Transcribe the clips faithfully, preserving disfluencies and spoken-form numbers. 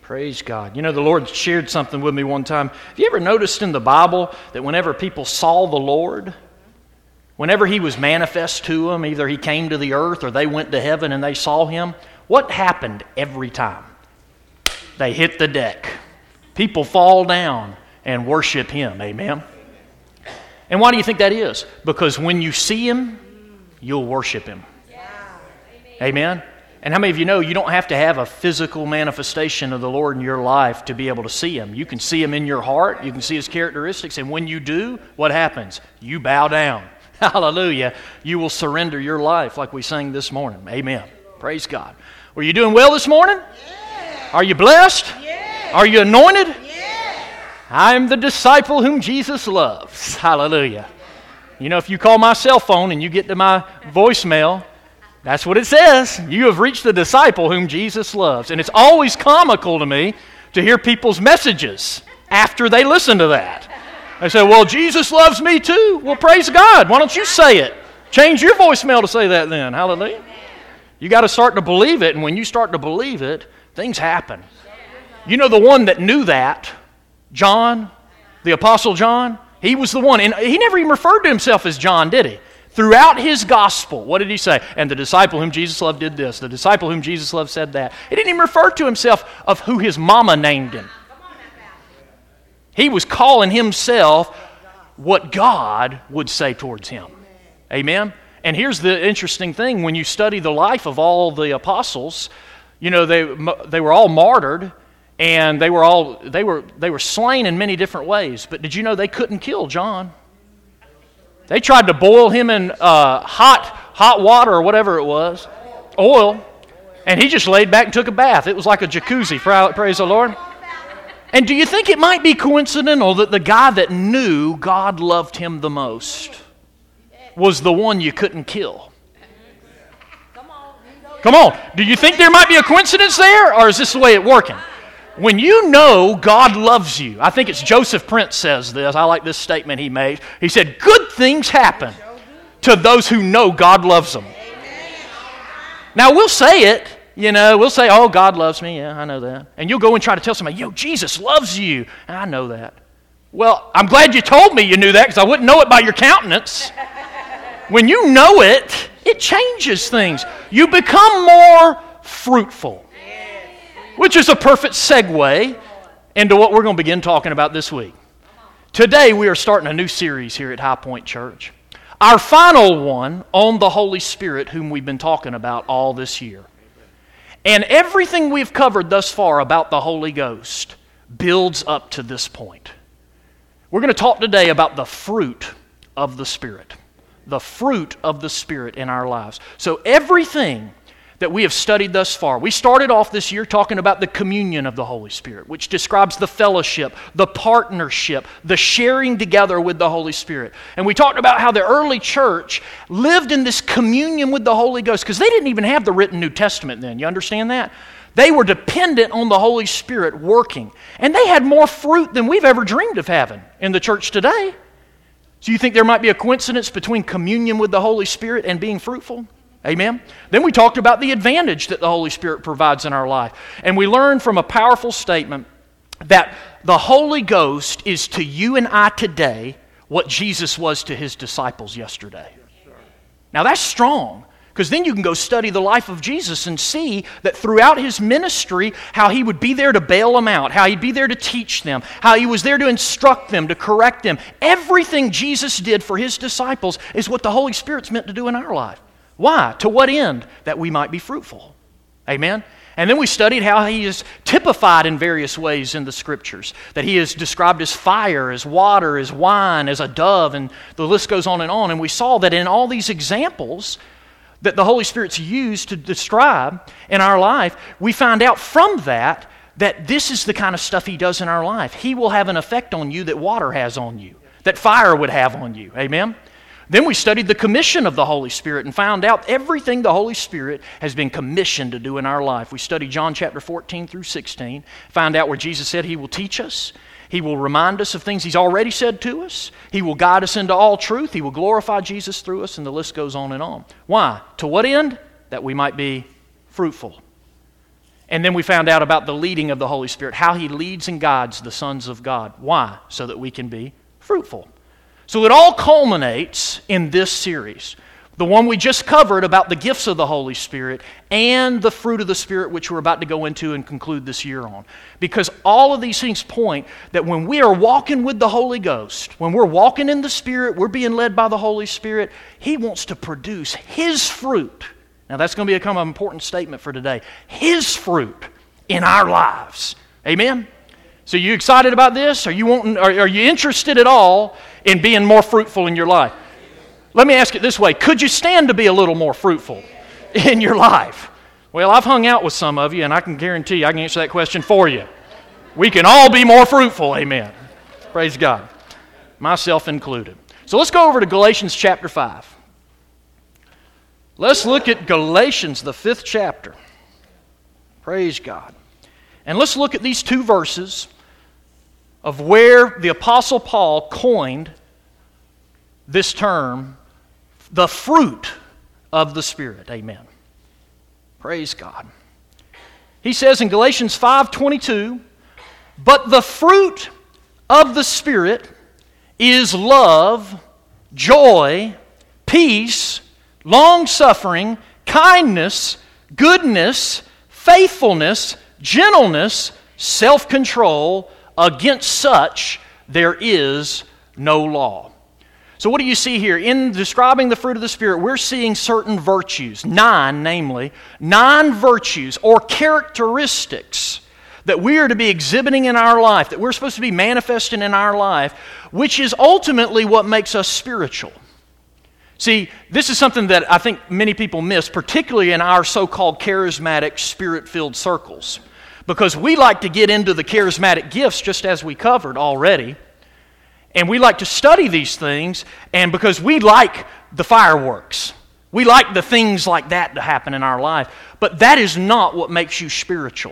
Praise God. You know, the Lord shared something with me one time. Have you ever noticed in the Bible that whenever people saw the Lord, whenever He was manifest to them, either He came to the earth or they went to heaven and they saw Him, what happened every time? They hit the deck. People fall down and worship Him. Amen? And why do you think that is? Because when you see Him, you'll worship Him. Amen? And how many of you know you don't have to have a physical manifestation of the Lord in your life to be able to see Him? You can see Him in your heart. You can see His characteristics. And when you do, what happens? You bow down. Hallelujah. You will surrender your life like we sang this morning. Amen. Praise God. Were you doing well this morning? Yeah. Are you blessed? Yeah. Are you anointed? Yeah. I'm the disciple whom Jesus loves. Hallelujah. You know, if you call my cell phone and you get to my voicemail, that's what it says. You have reached the disciple whom Jesus loves. And it's always comical to me to hear people's messages after they listen to that. They say, well, Jesus loves me too. Well, praise God. Why don't you say it? Change your voicemail to say that then. Hallelujah. You got to start to believe it. And when you start to believe it, things happen. You know the one that knew that, John, the Apostle John, he was the one. And he never even referred to himself as John, did he? Throughout his gospel, what did he say? And the disciple whom Jesus loved did this. The disciple whom Jesus loved said that. He didn't even refer to himself of who his mama named him. He was calling himself what God would say towards him. Amen? And here's the interesting thing. When you study the life of all the apostles, you know, they they were all martyred, and they were all they were they were slain in many different ways. But did you know they couldn't kill John? They tried to boil him in uh, hot hot water or whatever it was, oil, and he just laid back and took a bath. It was like a jacuzzi, praise the Lord. And do you think it might be coincidental that the guy that knew God loved him the most was the one you couldn't kill? Come on. Do you think there might be a coincidence there, or is this the way it's working? When you know God loves you, I think it's Joseph Prince says this. I like this statement he made. He said, good things happen to those who know God loves them. Now, we'll say it, you know, we'll say, oh, God loves me. Yeah, I know that. And you'll go and try to tell somebody, yo, Jesus loves you. And I know that. Well, I'm glad you told me you knew that because I wouldn't know it by your countenance. When you know it, it changes things. You become more fruitful. Which is a perfect segue into what we're going to begin talking about this week. Today we are starting a new series here at High Point Church. Our final one on the Holy Spirit, whom we've been talking about all this year. And everything we've covered thus far about the Holy Ghost builds up to this point. We're going to talk today about the fruit of the Spirit. The fruit of the Spirit in our lives. So everything that we have studied thus far. We started off this year talking about the communion of the Holy Spirit, which describes the fellowship, the partnership, the sharing together with the Holy Spirit. And we talked about how the early church lived in this communion with the Holy Ghost because they didn't even have the written New Testament then. You understand that? They were dependent on the Holy Spirit working. And they had more fruit than we've ever dreamed of having in the church today. So you think there might be a coincidence between communion with the Holy Spirit and being fruitful? Amen? Then we talked about the advantage that the Holy Spirit provides in our life. And we learned from a powerful statement that the Holy Ghost is to you and I today what Jesus was to His disciples yesterday. Now that's strong, because then you can go study the life of Jesus and see that throughout His ministry, how He would be there to bail them out, how He'd be there to teach them, how He was there to instruct them, to correct them. Everything Jesus did for His disciples is what the Holy Spirit's meant to do in our life. Why? To what end? That we might be fruitful. Amen? And then we studied how He is typified in various ways in the Scriptures. That He is described as fire, as water, as wine, as a dove, and the list goes on and on. And we saw that in all these examples that the Holy Spirit's used to describe in our life, we find out from that that this is the kind of stuff He does in our life. He will have an effect on you that water has on you, that fire would have on you. Amen? Then we studied the commission of the Holy Spirit and found out everything the Holy Spirit has been commissioned to do in our life. We studied John chapter fourteen through sixteen, found out where Jesus said He will teach us, He will remind us of things He's already said to us, He will guide us into all truth, He will glorify Jesus through us, and the list goes on and on. Why? To what end? That we might be fruitful. And then we found out about the leading of the Holy Spirit, how He leads and guides the sons of God. Why? So that we can be fruitful. So it all culminates in this series. The one we just covered about the gifts of the Holy Spirit and the fruit of the Spirit, which we're about to go into and conclude this year on. Because all of these things point that when we are walking with the Holy Ghost, when we're walking in the Spirit, we're being led by the Holy Spirit, He wants to produce His fruit. Now that's going to become an important statement for today. His fruit in our lives. Amen? So you excited about this? Are you wanting, are, are you interested at all in being more fruitful in your life? Let me ask it this way. Could you stand to be a little more fruitful in your life? Well, I've hung out with some of you, and I can guarantee you I can answer that question for you. We can all be more fruitful, amen. Praise God. Myself included. So let's go over to Galatians chapter five. Let's look at Galatians, the fifth chapter. Praise God. And let's look at these two verses of where the Apostle Paul coined this term, the fruit of the Spirit. Amen. Praise God. He says in Galatians five twenty-two, but the fruit of the Spirit is love, joy, peace, long-suffering, kindness, goodness, faithfulness, gentleness, self-control. Against such there is no law. So what do you see here? In describing the fruit of the Spirit, we're seeing certain virtues, nine namely, nine virtues or characteristics that we are to be exhibiting in our life, that we're supposed to be manifesting in our life, which is ultimately what makes us spiritual. See, this is something that I think many people miss, particularly in our so-called charismatic, spirit-filled circles, because we like to get into the charismatic gifts just as we covered already. And we like to study these things, and because we like the fireworks. We like the things like that to happen in our life. But that is not what makes you spiritual.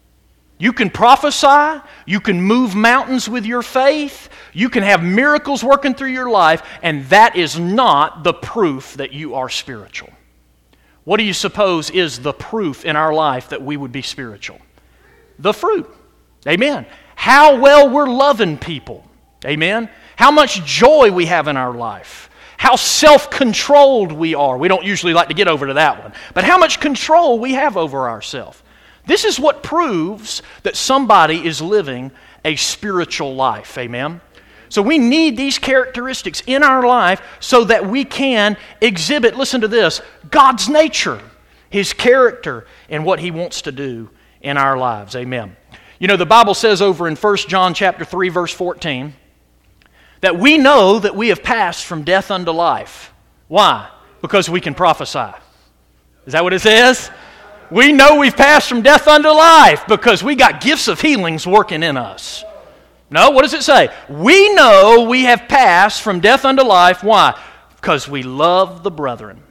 You can prophesy, you can move mountains with your faith, you can have miracles working through your life, and that is not the proof that you are spiritual. What do you suppose is the proof in our life that we would be spiritual? The fruit. Amen. How well we're loving people. Amen? How much joy we have in our life. How self-controlled we are. We don't usually like to get over to that one. But how much control we have over ourselves. This is what proves that somebody is living a spiritual life. Amen? So we need these characteristics in our life so that we can exhibit, listen to this, God's nature, His character, and what He wants to do in our lives. Amen. You know, the Bible says over in First John chapter three, verse fourteen, that we know that we have passed from death unto life. Why? Because we can prophesy. Is that what it says? We know we've passed from death unto life because we got gifts of healings working in us. No, what does it say? We know we have passed from death unto life. Why? Because we love the brethren.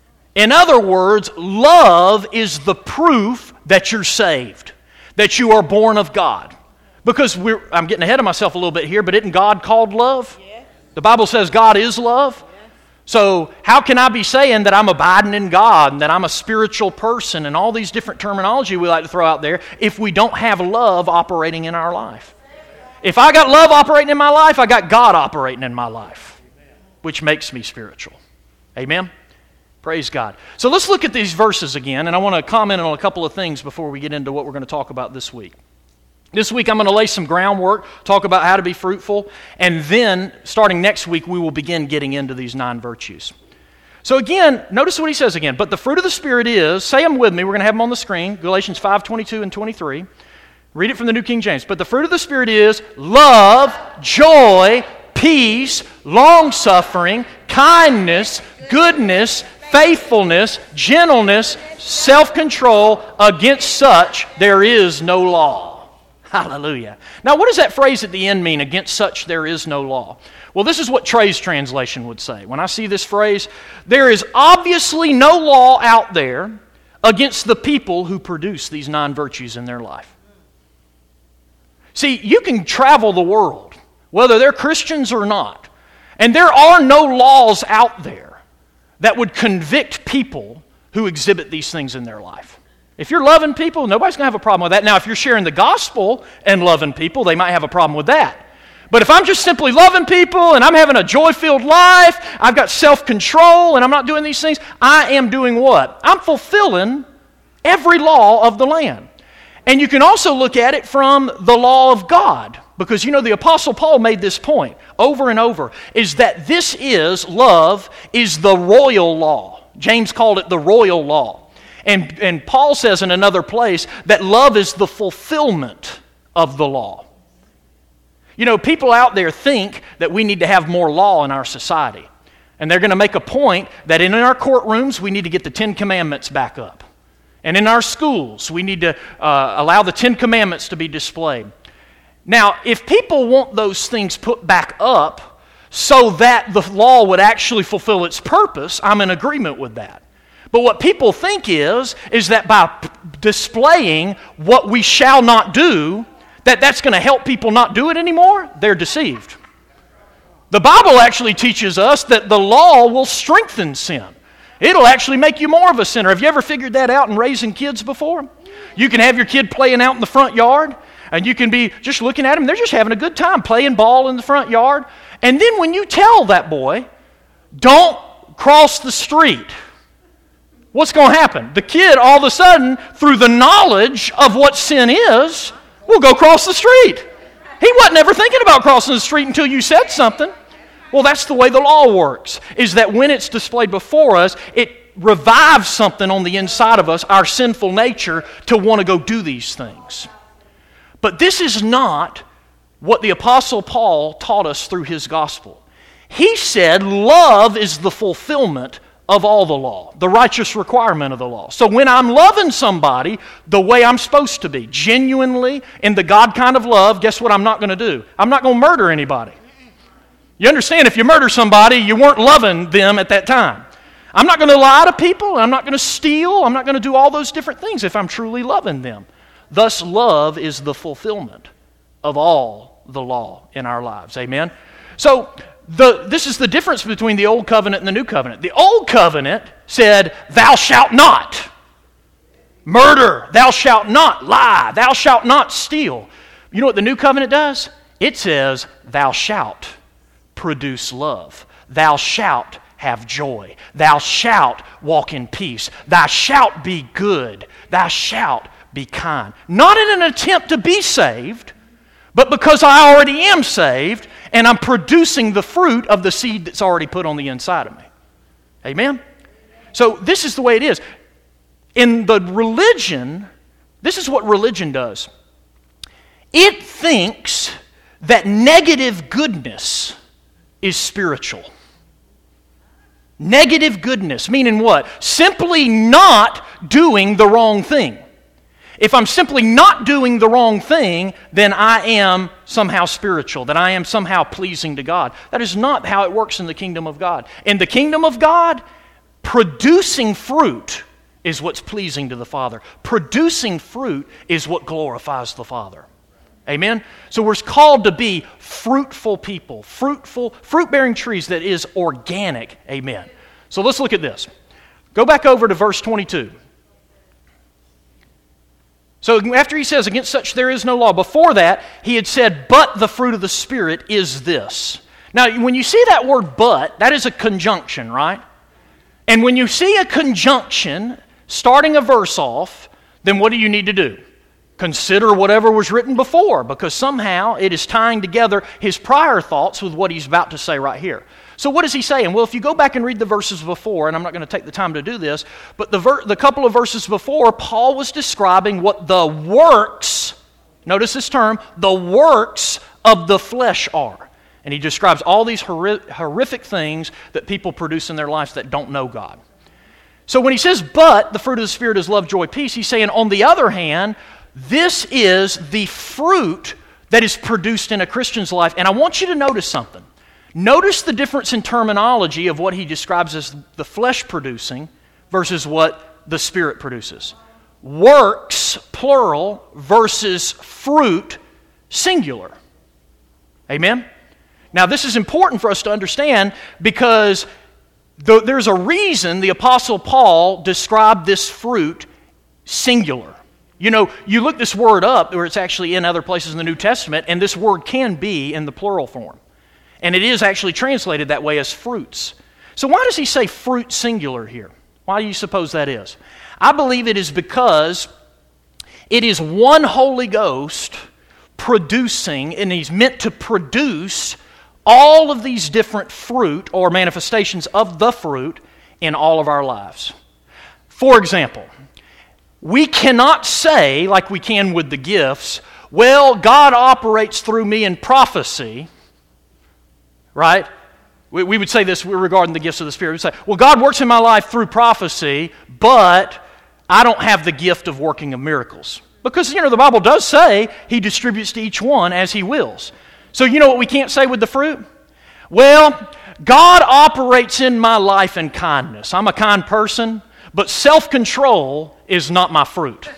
In other words, love is the proof that you're saved, that you are born of God. Because we're, I'm getting ahead of myself a little bit here, but isn't God called love? Yeah. The Bible says God is love. Yeah. So how can I be saying that I'm abiding in God and that I'm a spiritual person and all these different terminology we like to throw out there if we don't have love operating in our life? If I got love operating in my life, I got God operating in my life, which makes me spiritual. Amen? Praise God. So let's look at these verses again, and I want to comment on a couple of things before we get into what we're going to talk about this week. This week I'm going to lay some groundwork, talk about how to be fruitful, and then starting next week we will begin getting into these nine virtues. So again, notice what he says again. But the fruit of the Spirit is, say them with me, we're going to have them on the screen, Galatians five twenty-two and twenty-three. Read it from the New King James. But the fruit of the Spirit is love, joy, peace, long-suffering, kindness, goodness, faithfulness, gentleness, self-control. Against such there is no law. Hallelujah. Now, what does that phrase at the end mean, against such there is no law? Well, this is what Trey's translation would say. When I see this phrase, there is obviously no law out there against the people who produce these nine virtues in their life. See, you can travel the world, whether they're Christians or not, and there are no laws out there that would convict people who exhibit these things in their life. If you're loving people, nobody's going to have a problem with that. Now, if you're sharing the gospel and loving people, they might have a problem with that. But if I'm just simply loving people and I'm having a joy-filled life, I've got self-control and I'm not doing these things, I am doing what? I'm fulfilling every law of the land. And you can also look at it from the law of God. Because, you know, the Apostle Paul made this point over and over, is that this is, love, is the royal law. James called it the royal law. And, and Paul says in another place that love is the fulfillment of the law. You know, people out there think that we need to have more law in our society. And they're going to make a point that in our courtrooms, we need to get the Ten Commandments back up. And in our schools, we need to uh, allow the Ten Commandments to be displayed. Now, if people want those things put back up so that the law would actually fulfill its purpose, I'm in agreement with that. But what people think is, is that by p- displaying what we shall not do, that that's going to help people not do it anymore, they're deceived. The Bible actually teaches us that the law will strengthen sin. It'll actually make you more of a sinner. Have you ever figured that out in raising kids before? You can have your kid playing out in the front yard, and you can be just looking at them. They're just having a good time playing ball in the front yard. And then when you tell that boy, don't cross the street, what's going to happen? The kid, all of a sudden, through the knowledge of what sin is, will go cross the street. He wasn't ever thinking about crossing the street until you said something. Well, that's the way the law works, is that when it's displayed before us, it revives something on the inside of us, our sinful nature, to want to go do these things. But this is not what the Apostle Paul taught us through his gospel. He said love is the fulfillment of all the law, the righteous requirement of the law. So when I'm loving somebody the way I'm supposed to be, genuinely in the God kind of love, guess what I'm not going to do? I'm not going to murder anybody. You understand, if you murder somebody, you weren't loving them at that time. I'm not going to lie to people. I'm not going to steal. I'm not going to do all those different things if I'm truly loving them. Thus, love is the fulfillment of all the law in our lives. Amen? So, the, this is the difference between the Old Covenant and the New Covenant. The Old Covenant said, thou shalt not murder, thou shalt not lie, thou shalt not steal. You know what the New Covenant does? It says, thou shalt produce love. Thou shalt have joy. Thou shalt walk in peace. Thou shalt be good. Thou shalt be kind. Not in an attempt to be saved, but because I already am saved, and I'm producing the fruit of the seed that's already put on the inside of me. Amen? So this is the way it is. In the religion, this is what religion does. It thinks that negative goodness is spiritual. Negative goodness, meaning what? Simply not doing the wrong thing. If I'm simply not doing the wrong thing, then I am somehow spiritual, that I am somehow pleasing to God. That is not how it works in the kingdom of God. In the kingdom of God, producing fruit is what's pleasing to the Father. Producing fruit is what glorifies the Father. Amen? So we're called to be fruitful people, fruitful, fruit-bearing trees that is organic. Amen. So let's look at this. Go back over to verse twenty-two. So after he says, against such there is no law, before that, he had said, but the fruit of the Spirit is this. Now, when you see that word but, that is a conjunction, right? And when you see a conjunction starting a verse off, then what do you need to do? Consider whatever was written before, because somehow it is tying together his prior thoughts with what he's about to say right here. So what is he saying? Well, if you go back and read the verses before, and I'm not going to take the time to do this, but the, ver- the couple of verses before, Paul was describing what the works, notice this term, the works of the flesh are. And he describes all these horri- horrific things that people produce in their lives that don't know God. So when he says, but the fruit of the Spirit is love, joy, peace, he's saying, on the other hand, this is the fruit that is produced in a Christian's life. And I want you to notice something. Notice the difference in terminology of what he describes as the flesh producing versus what the Spirit produces. Works, plural, versus fruit, singular. Amen? Now, this is important for us to understand because there's a reason the Apostle Paul described this fruit singular. You know, you look this word up, where it's actually in other places in the New Testament, and this word can be in the plural form. And it is actually translated that way as fruits. So why does he say fruit singular here? Why do you suppose that is? I believe it is because it is one Holy Ghost producing, and he's meant to produce all of these different fruit or manifestations of the fruit in all of our lives. For example, we cannot say, like we can with the gifts, well, God operates through me in prophecy, right? We, we would say this regarding the gifts of the Spirit. We'd say, well, God works in my life through prophecy, but I don't have the gift of working of miracles. Because, you know, the Bible does say He distributes to each one as He wills. So you know what we can't say with the fruit? Well, God operates in my life in kindness. I'm a kind person, but self-control is not my fruit.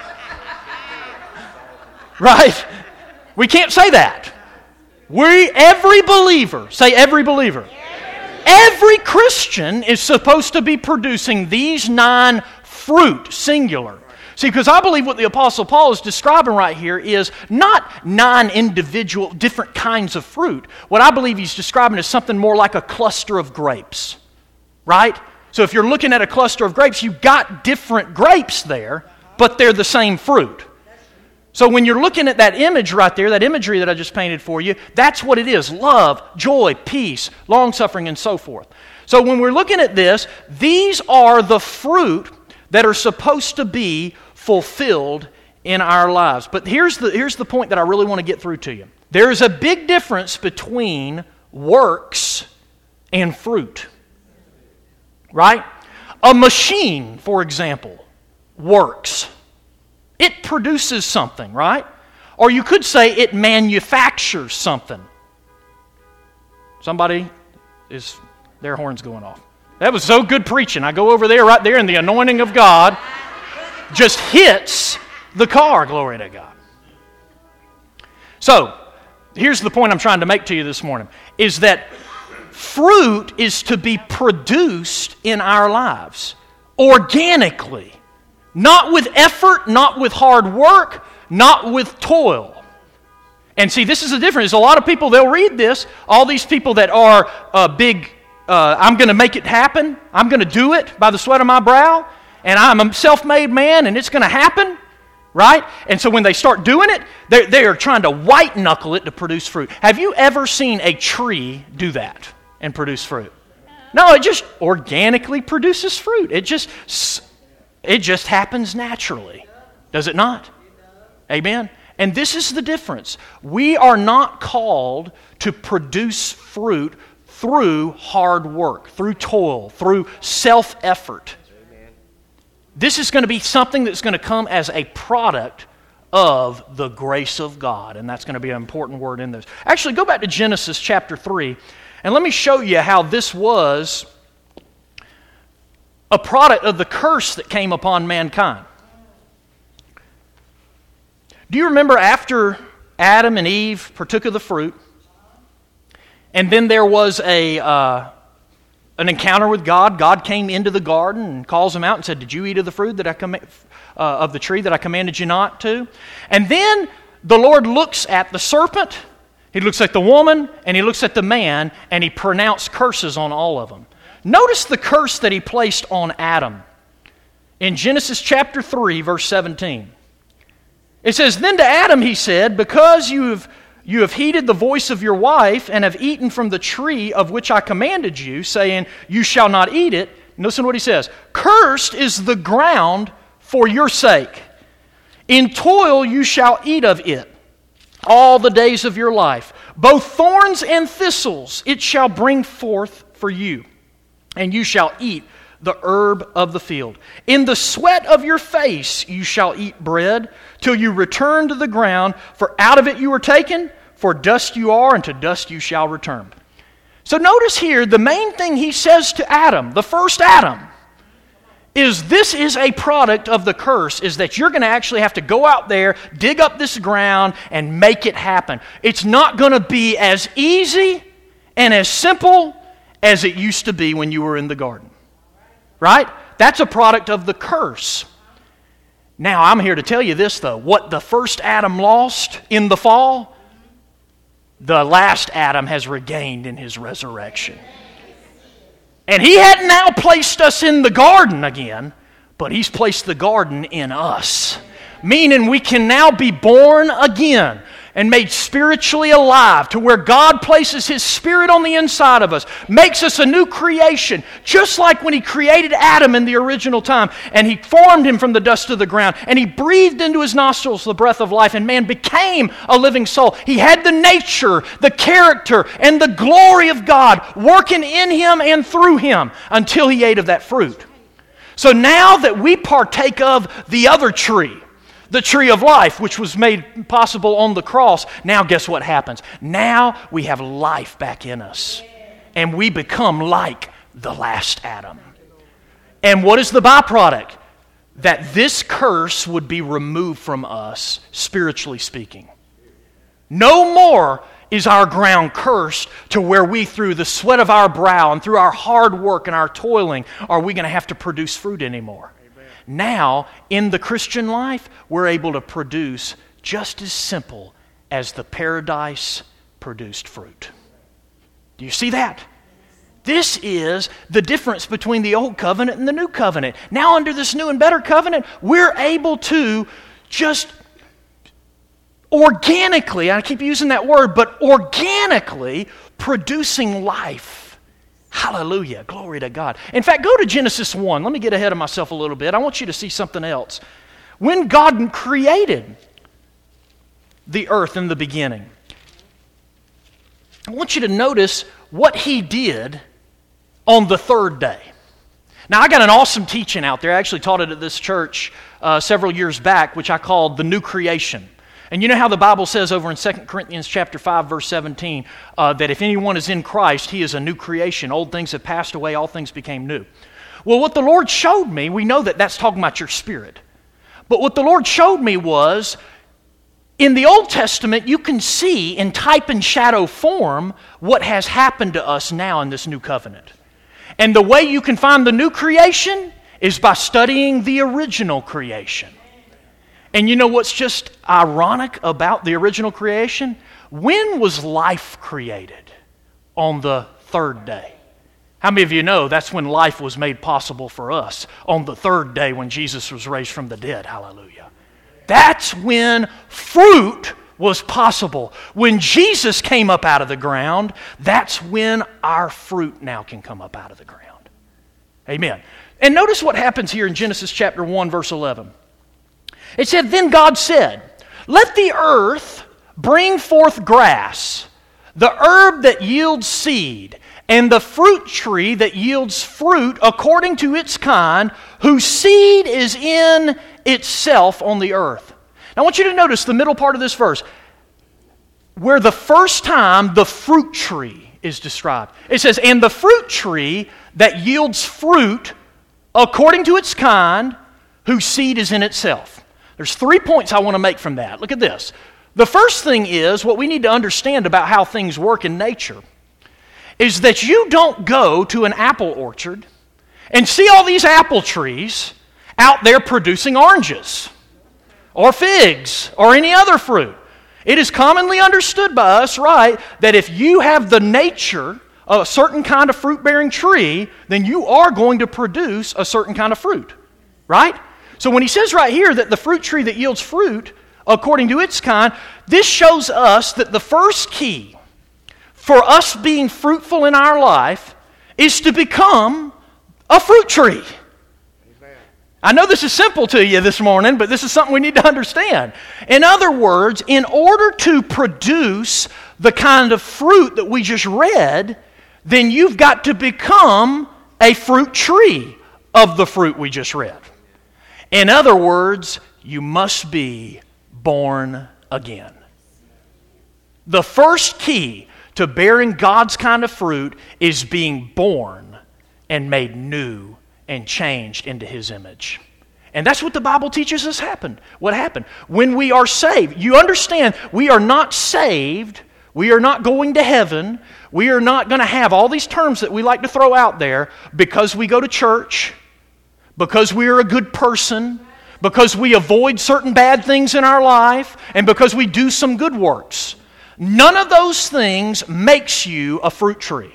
Right? We can't say that. We, every believer, say every believer. Every Christian is supposed to be producing these nine fruit, singular. See, because I believe what the Apostle Paul is describing right here is not nine individual, different kinds of fruit. What I believe he's describing is something more like a cluster of grapes, right? So if you're looking at a cluster of grapes, you've got different grapes there, but they're the same fruit. So when you're looking at that image right there, that imagery that I just painted for you, that's what it is. Love, joy, peace, long-suffering, and so forth. So when we're looking at this, these are the fruit that are supposed to be fulfilled in our lives. But here's the, here's the point that I really want to get through to you. There is a big difference between works and fruit. Right? A machine, for example, works. It produces something, right? Or you could say it manufactures something. Somebody is, their horn's going off. That was so good preaching. I go over there, right there, and the anointing of God just hits the car. Glory to God. So, here's the point I'm trying to make to you this morning, is that fruit is to be produced in our lives organically. Not with effort, not with hard work, not with toil. And see, this is the difference. A lot of people, they'll read this, all these people that are uh, big, uh, I'm going to make it happen, I'm going to do it by the sweat of my brow, and I'm a self-made man, and it's going to happen, right? And so when they start doing it, they're, they're trying to white-knuckle it to produce fruit. Have you ever seen a tree do that and produce fruit? No, it just organically produces fruit. It just... It just happens naturally. Does it not? Amen? And this is the difference. We are not called to produce fruit through hard work, through toil, through self-effort. This is going to be something that's going to come as a product of the grace of God. And that's going to be an important word in this. Actually, go back to Genesis chapter three, and let me show you how this was a product of the curse that came upon mankind. Do you remember after Adam and Eve partook of the fruit, and then there was a uh, an encounter with God? God came into the garden and calls them out and said, "Did you eat of the fruit that I com- uh, of the tree that I commanded you not to?" And then the Lord looks at the serpent, He looks at the woman, and He looks at the man, and He pronounced curses on all of them. Notice the curse that He placed on Adam. In Genesis chapter three, verse seventeen. It says, "Then to Adam He said, because you have, you have heeded the voice of your wife and have eaten from the tree of which I commanded you, saying, you shall not eat it." Listen to what He says. "Cursed is the ground for your sake. In toil you shall eat of it all the days of your life. Both thorns and thistles it shall bring forth for you. And you shall eat the herb of the field. In the sweat of your face you shall eat bread, till you return to the ground, for out of it you were taken, for dust you are, and to dust you shall return." So notice here, the main thing He says to Adam, the first Adam, is this is a product of the curse, is that you're going to actually have to go out there, dig up this ground, and make it happen. It's not going to be as easy and as simple as it used to be when you were in the garden. Right? That's a product of the curse. Now, I'm here to tell you this, though. What the first Adam lost in the fall, the last Adam has regained in his resurrection. And he hadn't now placed us in the garden again, but he's placed the garden in us. Meaning we can now be born again and made spiritually alive to where God places His Spirit on the inside of us, makes us a new creation, just like when He created Adam in the original time, and He formed him from the dust of the ground, and He breathed into his nostrils the breath of life, and man became a living soul. He had the nature, the character, and the glory of God working in him and through him until he ate of that fruit. So now that we partake of the other tree, the tree of life, which was made possible on the cross, now guess what happens? Now we have life back in us. And we become like the last Adam. And what is the byproduct? That this curse would be removed from us, spiritually speaking. No more is our ground cursed to where we, through the sweat of our brow and through our hard work and our toiling, are we going to have to produce fruit anymore. Now, in the Christian life, we're able to produce just as simple as the paradise produced fruit. Do you see that? This is the difference between the old covenant and the new covenant. Now, under this new and better covenant, we're able to just organically, I keep using that word, but organically producing life. Hallelujah. Glory to God. In fact, go to Genesis one. Let me get ahead of myself a little bit. I want you to see something else. When God created the earth in the beginning, I want you to notice what He did on the third day. Now, I got an awesome teaching out there. I actually taught it at this church uh, several years back, which I called the New Creation. And you know how the Bible says over in Second Corinthians chapter five, verse seventeen, uh, that if anyone is in Christ, he is a new creation. Old things have passed away, all things became new. Well, what the Lord showed me, we know that that's talking about your spirit. But what the Lord showed me was, in the Old Testament, you can see in type and shadow form what has happened to us now in this new covenant. And the way you can find the new creation is by studying the original creation. And you know what's just ironic about the original creation? When was life created? On the third day. How many of you know that's when life was made possible for us? On the third day when Jesus was raised from the dead. Hallelujah. That's when fruit was possible. When Jesus came up out of the ground, that's when our fruit now can come up out of the ground. Amen. And notice what happens here in Genesis chapter one, verse eleven. It said, "Then God said, let the earth bring forth grass, the herb that yields seed, and the fruit tree that yields fruit according to its kind, whose seed is in itself on the earth." Now I want you to notice the middle part of this verse, where the first time the fruit tree is described. It says, "And the fruit tree that yields fruit according to its kind, whose seed is in itself." There's three points I want to make from that. Look at this. The first thing is, what we need to understand about how things work in nature, is that you don't go to an apple orchard and see all these apple trees out there producing oranges or figs or any other fruit. It is commonly understood by us, right, that if you have the nature of a certain kind of fruit-bearing tree, then you are going to produce a certain kind of fruit, right? So when he says right here that the fruit tree that yields fruit according to its kind, this shows us that the first key for us being fruitful in our life is to become a fruit tree. Amen. I know this is simple to you this morning, but this is something we need to understand. In other words, in order to produce the kind of fruit that we just read, then you've got to become a fruit tree of the fruit we just read. In other words, you must be born again. The first key to bearing God's kind of fruit is being born and made new and changed into His image. And that's what the Bible teaches us happened. What happened? When we are saved, you understand, we are not saved, we are not going to heaven, we are not going to have all these terms that we like to throw out there because we go to church, because we are a good person, because we avoid certain bad things in our life, and because we do some good works. None of those things makes you a fruit tree.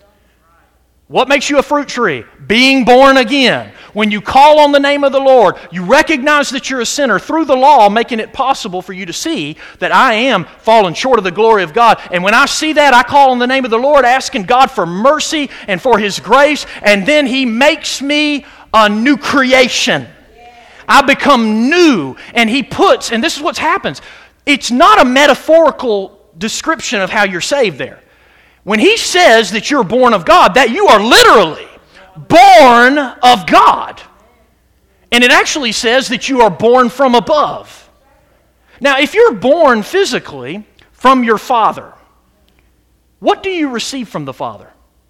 What makes you a fruit tree? Being born again. When you call on the name of the Lord, you recognize that you're a sinner through the law, making it possible for you to see that I am fallen short of the glory of God. And when I see that, I call on the name of the Lord, asking God for mercy and for His grace, and then He makes me a new creation. I become new, and He puts, and this is what happens, it's not a metaphorical description of how you're saved there. When He says that you're born of God, that you are literally born of God. And it actually says that you are born from above. Now, if you're born physically from your father, what do you receive from the Father?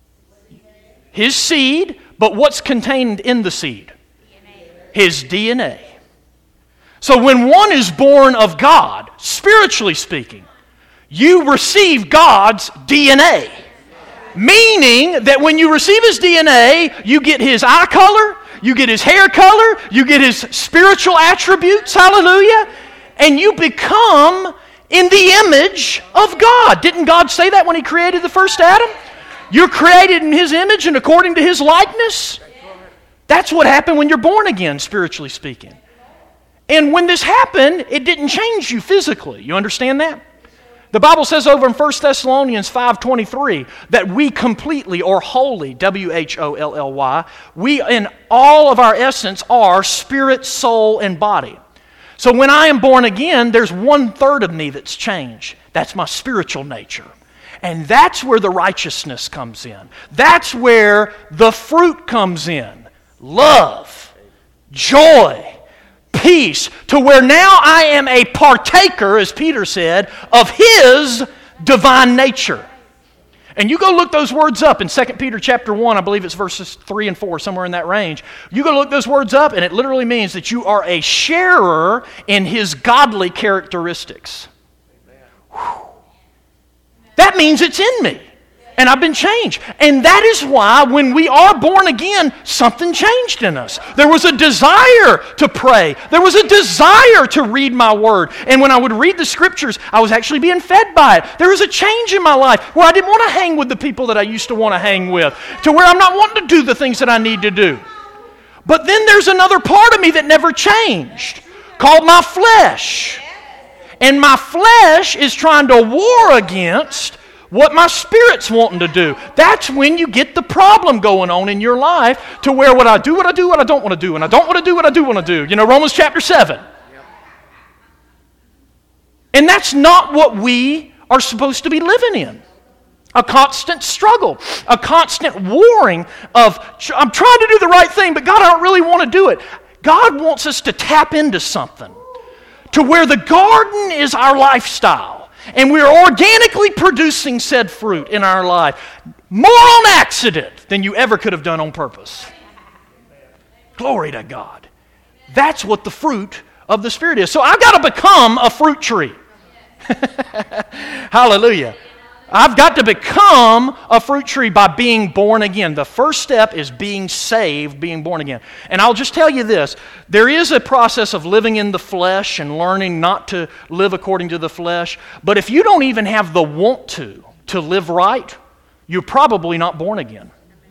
His seed, but what's contained in the seed? His D N A. So when one is born of God, spiritually speaking, you receive God's D N A. Meaning that when you receive His D N A, you get His eye color, you get His hair color, you get His spiritual attributes, hallelujah, and you become in the image of God. Didn't God say that when He created the first Adam? You're created in His image and according to His likeness. That's what happened when you're born again, spiritually speaking. And when this happened, it didn't change you physically. You understand that? The Bible says over in First Thessalonians five twenty-three that we completely or wholly, W H O L L Y, we in all of our essence are spirit, soul, and body. So when I am born again, there's one third of me that's changed. That's my spiritual nature. And that's where the righteousness comes in. That's where the fruit comes in. Love, joy, peace, to where now I am a partaker, as Peter said, of His divine nature. And you go look those words up in Second Peter chapter one, I believe it's verses three and four, somewhere in that range. You go look those words up, and it literally means that you are a sharer in His godly characteristics. Whew. That means it's in me. And I've been changed. And that is why when we are born again, something changed in us. There was a desire to pray. There was a desire to read my word. And when I would read the scriptures, I was actually being fed by it. There was a change in my life where I didn't want to hang with the people that I used to want to hang with, to where I'm not wanting to do the things that I need to do. But then there's another part of me that never changed, called my flesh. And my flesh is trying to war against what my spirit's wanting to do. That's when you get the problem going on in your life, to where what I do, what I do, what I don't want to do, and I don't want to do what I do want to do. You know, Romans chapter seven. And that's not what we are supposed to be living in. A constant struggle, a constant warring of, I'm trying to do the right thing, but God, I don't really want to do it. God wants us to tap into something, to where the garden is our lifestyle. And we're organically producing said fruit in our life, more on accident than you ever could have done on purpose. Glory to God. That's what the fruit of the Spirit is. So I've got to become a fruit tree. Hallelujah. I've got to become a fruit tree by being born again. The first step is being saved, being born again. And I'll just tell you this. There is a process of living in the flesh and learning not to live according to the flesh. But if you don't even have the want to, to live right, you're probably not born again.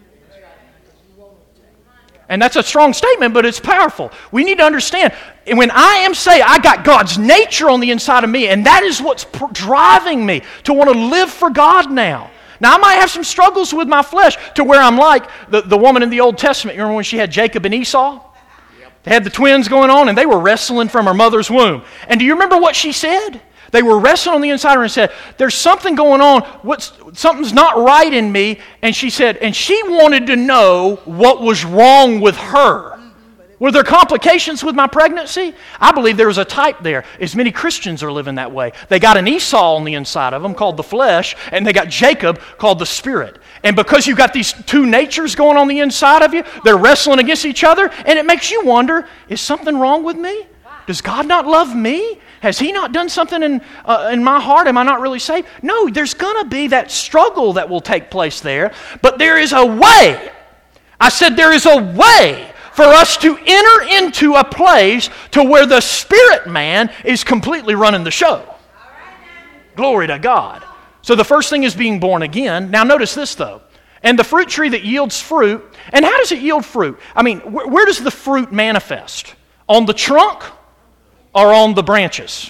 And that's a strong statement, but it's powerful. We need to understand, when I am saved, I got God's nature on the inside of me, and that is what's pr- driving me to want to live for God now. Now, I might have some struggles with my flesh, to where I'm like the, the woman in the Old Testament. You remember when she had Jacob and Esau? They had the twins going on, and they were wrestling from her mother's womb. And do you remember what she said? They were wrestling on the inside of her and said, there's something going on. What's, something's not right in me. And she said, and she wanted to know what was wrong with her. Were there complications with my pregnancy? I believe there was a type there. As many Christians are living that way. They got an Esau on the inside of them called the flesh, and they got Jacob called the spirit. And because you've got these two natures going on the inside of you, they're wrestling against each other, and it makes you wonder, is something wrong with me? Does God not love me? Has He not done something in uh, in my heart? Am I not really saved? No, there's going to be that struggle that will take place there. But there is a way. I said there is a way for us to enter into a place to where the spirit man is completely running the show. Glory to God. So the first thing is being born again. Now notice this though. And the fruit tree that yields fruit, and how does it yield fruit? I mean, wh- where does the fruit manifest? On the trunk or on the branches?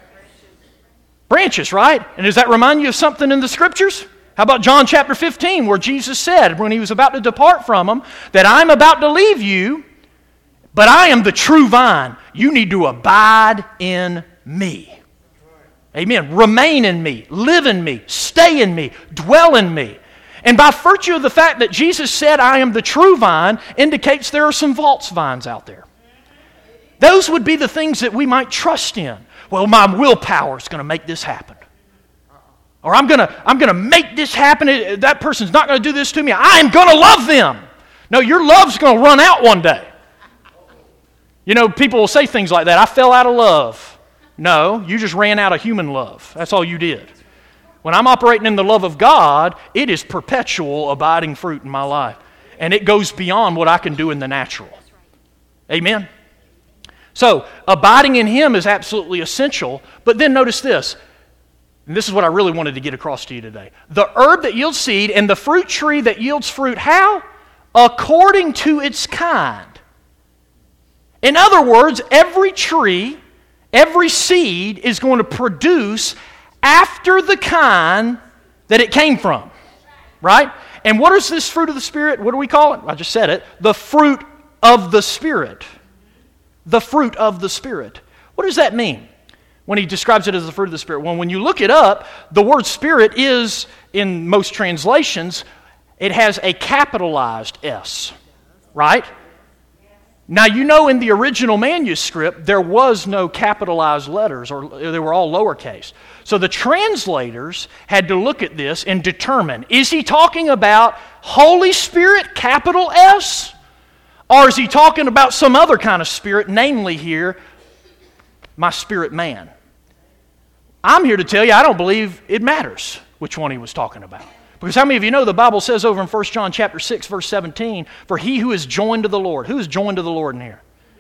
Branches, right? And does that remind you of something in the Scriptures? How about John chapter fifteen, where Jesus said, when he was about to depart from them, that I'm about to leave you, but I am the true vine. You need to abide in me. Amen. Remain in me, live in me, stay in me, dwell in me. And by virtue of the fact that Jesus said, I am the true vine, indicates there are some false vines out there. Those would be the things that we might trust in. Well, my willpower is going to make this happen. Or I'm going to I'm going to make this happen. That person's not going to do this to me. I am going to love them. No, your love's going to run out one day. You know, people will say things like that. I fell out of love. No, you just ran out of human love. That's all you did. When I'm operating in the love of God, it is perpetual abiding fruit in my life. And it goes beyond what I can do in the natural. Amen? So, abiding in Him is absolutely essential. But then notice this. And this is what I really wanted to get across to you today. The herb that yields seed and the fruit tree that yields fruit, how? According to its kind. In other words, every tree, every seed is going to produce after the kind that it came from, right? And what is this fruit of the Spirit? What do we call it? I just said it. The fruit of the Spirit. The fruit of the Spirit. What does that mean when he describes it as the fruit of the Spirit? Well, when you look it up, the word Spirit is, in most translations, it has a capitalized S, right? Now, you know in the original manuscript, there was no capitalized letters, or they were all lowercase. So the translators had to look at this and determine, is he talking about Holy Spirit, capital S? Or is he talking about some other kind of spirit, namely here, my spirit man? I'm here to tell you, I don't believe it matters which one he was talking about. Because how many of you know the Bible says over in First John chapter six, verse seventeen, for he who is joined to the Lord, who is joined to the Lord in here?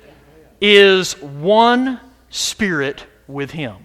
Is one spirit with him.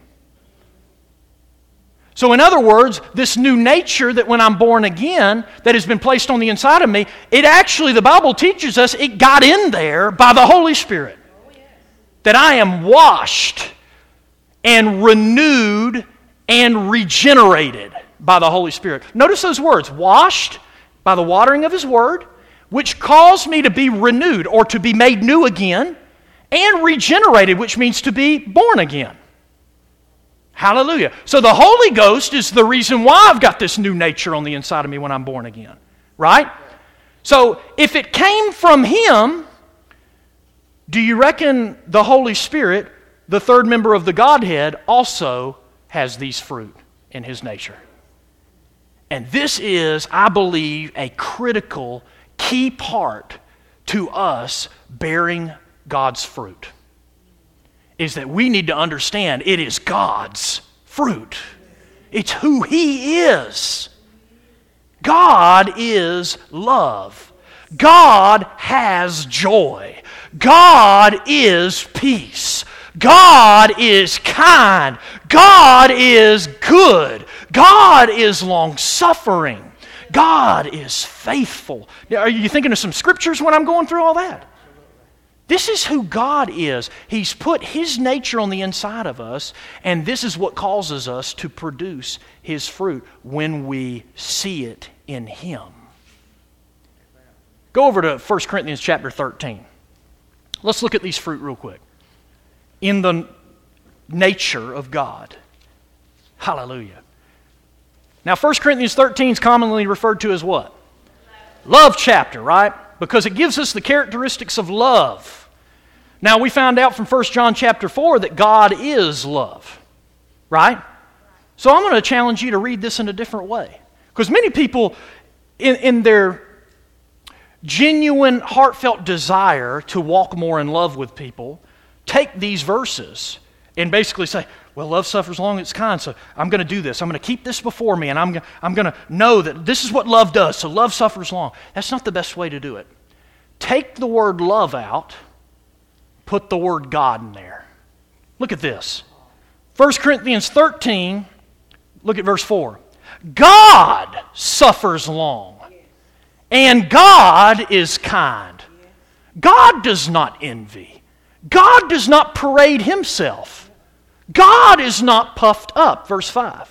So in other words, this new nature that when I'm born again, that has been placed on the inside of me, it actually, the Bible teaches us, it got in there by the Holy Spirit. That I am washed and renewed and regenerated by the Holy Spirit. Notice those words, washed by the watering of His Word, which caused me to be renewed or to be made new again, and regenerated, which means to be born again. Hallelujah. So the Holy Ghost is the reason why I've got this new nature on the inside of me when I'm born again. Right? So if it came from Him, do you reckon the Holy Spirit, the third member of the Godhead, also has these fruit in His nature? And this is, I believe, a critical, key part to us bearing God's fruit. Is that we need to understand it is God's fruit. It's who He is. God is love. God has joy. God is peace. God is kind. God is good. God is long-suffering. God is faithful. Are you thinking of some scriptures when I'm going through all that? This is who God is. He's put His nature on the inside of us, and this is what causes us to produce His fruit when we see it in Him. Go over to First Corinthians chapter thirteen. Let's look at these fruit real quick. In the nature of God. Hallelujah. Now, First Corinthians thirteen is commonly referred to as what? Love chapter, right? Because it gives us the characteristics of love. Now, we found out from First John chapter four that God is love, right? So I'm going to challenge you to read this in a different way. Because many people, in, in their genuine, heartfelt desire to walk more in love with people, take these verses and basically say, well, love suffers long, it's kind, so I'm going to do this. I'm going to keep this before me, and I'm going I'm going to know that this is what love does, so love suffers long. That's not the best way to do it. take the word love out, put the word God in there. Look at this. First Corinthians thirteen, look at verse four. God suffers long, and God is kind. God does not envy. God does not parade himself. God is not puffed up. Verse five.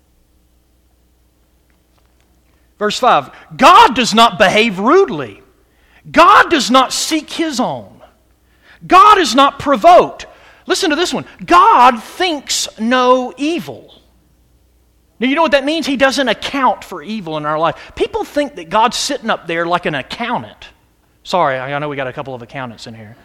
Verse five. God does not behave rudely. God does not seek his own. God is not provoked. Listen to this one. God thinks no evil. Now, you know what that means? He doesn't account for evil in our life. People think that God's sitting up there like an accountant. Sorry, I know we got a couple of accountants in here.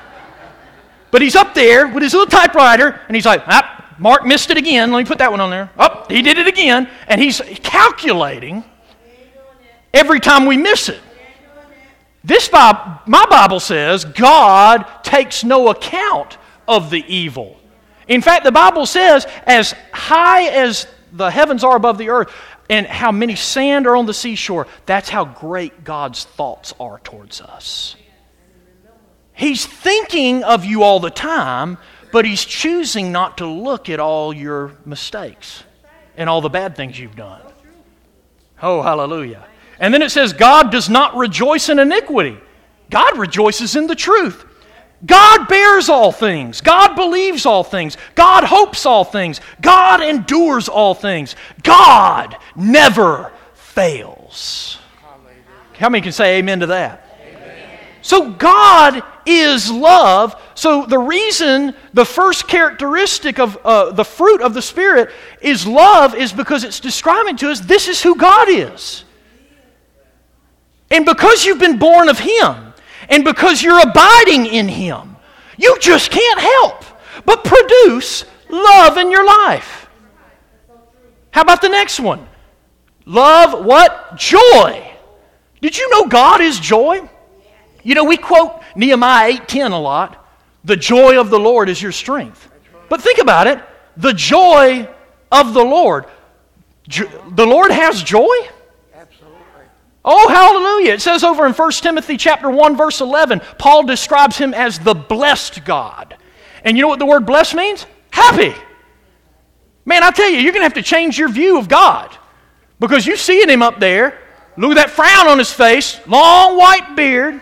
But he's up there with his little typewriter, and he's like, ah, Mark missed it again. Let me put that one on there. Oh, he did it again. And he's calculating every time we miss it. This Bible, my Bible says God takes no account of the evil. In fact, the Bible says, as high as the heavens are above the earth, and how many sand are on the seashore, that's how great God's thoughts are towards us. He's thinking of you all the time, but He's choosing not to look at all your mistakes and all the bad things you've done. Oh, hallelujah. And then it says, God does not rejoice in iniquity. God rejoices in the truth. God bears all things. God believes all things. God hopes all things. God endures all things. God never fails. How many can say amen to that? Amen. So God is love. So the reason, the first characteristic of uh, the fruit of the Spirit is love is because it's describing to us this is who God is. And because you've been born of Him, and because you're abiding in Him, you just can't help but produce love in your life. How about the next one? Love what? Joy. Did you know God is joy? You know, we quote Nehemiah eight ten a lot. The joy of the Lord is your strength. But think about it. The joy of the Lord. Jo- the Lord has joy? Oh, hallelujah. It says over in First Timothy chapter one, verse eleven, Paul describes Him as the blessed God. And you know what the word blessed means? Happy. Man, I tell you, you're going to have to change your view of God. Because you seeing Him up there, look at that frown on His face, long white beard,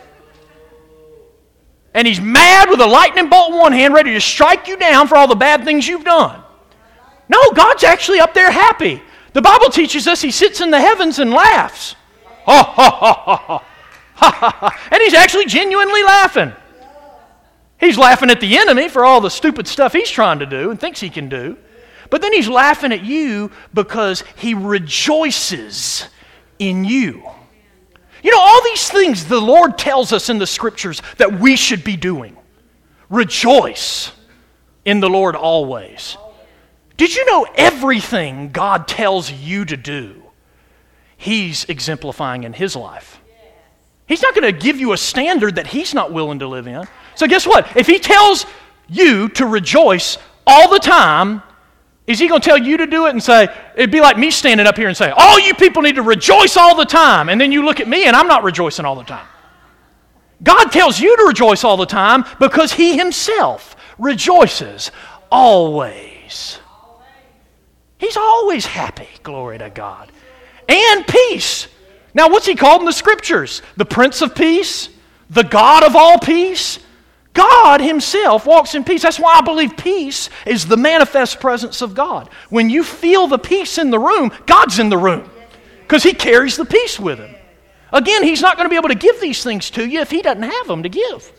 and He's mad with a lightning bolt in one hand, ready to strike you down for all the bad things you've done. No, God's actually up there happy. The Bible teaches us He sits in the heavens and laughs. Ha, ha, ha, ha, ha, ha, ha. And He's actually genuinely laughing. He's laughing at the enemy for all the stupid stuff he's trying to do and thinks he can do. But then He's laughing at you because He rejoices in you. You know, all these things the Lord tells us in the Scriptures that we should be doing. Rejoice in the Lord always. Did you know everything God tells you to do, He's exemplifying in His life? He's not going to give you a standard that He's not willing to live in. So guess what? If He tells you to rejoice all the time, is He going to tell you to do it and say, it'd be like me standing up here and saying, all you people need to rejoice all the time. And then you look at me and I'm not rejoicing all the time. God tells you to rejoice all the time because He Himself rejoices always. He's always happy, glory to God. And peace. Now, what's He called in the Scriptures? The Prince of Peace? The God of all peace? God Himself walks in peace. That's why I believe peace is the manifest presence of God. When you feel the peace in the room, God's in the room because He carries the peace with Him. Again, He's not going to be able to give these things to you if He doesn't have them to give.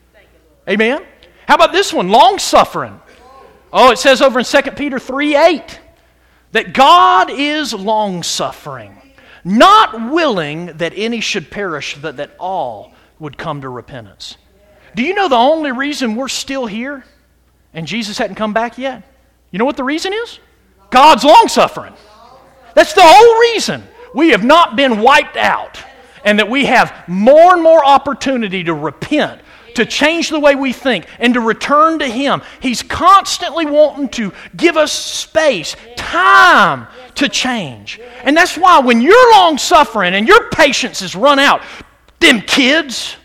Amen? How about this one? Long-suffering. Oh, it says over in Second Peter three eight. That God is long-suffering, not willing that any should perish, but that all would come to repentance. Do you know the only reason we're still here and Jesus hadn't come back yet? You know what the reason is? God's long-suffering. That's the whole reason we have not been wiped out and that we have more and more opportunity to repent, to change the way we think, and to return to Him. He's constantly wanting to give us space, time to change. And that's why when you're long-suffering and your patience is run out, them kids.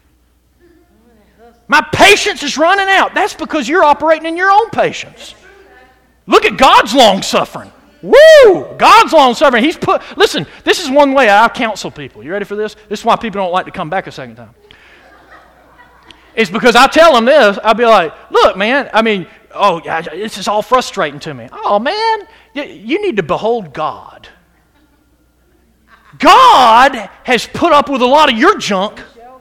My patience is running out. That's because you're operating in your own patience. Look at God's long-suffering. Woo! God's long-suffering. He's put, listen, this is one way I counsel people. You ready for this? This is why people don't like to come back a second time. It's because I tell them this. I'll be like, look, man, I mean, oh, this is all frustrating to me. Oh, man, you need to behold God. God has put up with a lot of your junk.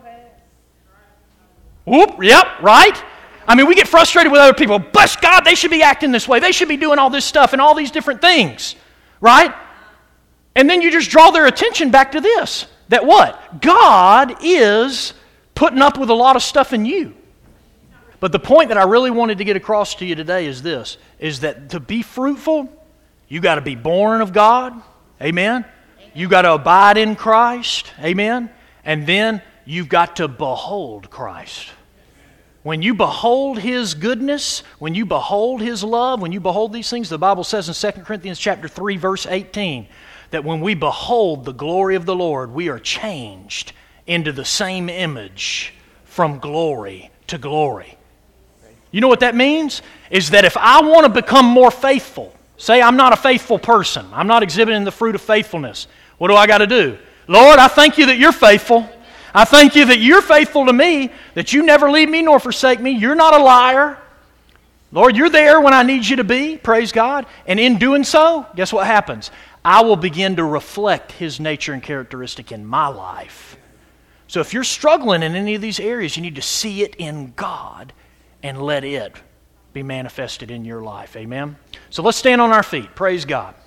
Whoop, yep, right? I mean, we get frustrated with other people. Bless God, they should be acting this way. They should be doing all this stuff and all these different things, right? And then you just draw their attention back to this. That what? God is putting up with a lot of stuff in you. But the point that I really wanted to get across to you today is this, is that to be fruitful, you got to be born of God. Amen? You got to abide in Christ. Amen? And then you've got to behold Christ. When you behold His goodness, when you behold His love, when you behold these things, the Bible says in Second Corinthians chapter three, verse eighteen, that when we behold the glory of the Lord, we are changed into the same image from glory to glory. You know what that means? Is that if I want to become more faithful, say I'm not a faithful person, I'm not exhibiting the fruit of faithfulness, what do I got to do? Lord, I thank you that you're faithful. I thank you that you're faithful to me, that you never leave me nor forsake me. You're not a liar. Lord, you're there when I need you to be, praise God. And in doing so, guess what happens? I will begin to reflect His nature and characteristic in my life. So if you're struggling in any of these areas, you need to see it in God and let it be manifested in your life. Amen? So let's stand on our feet. Praise God.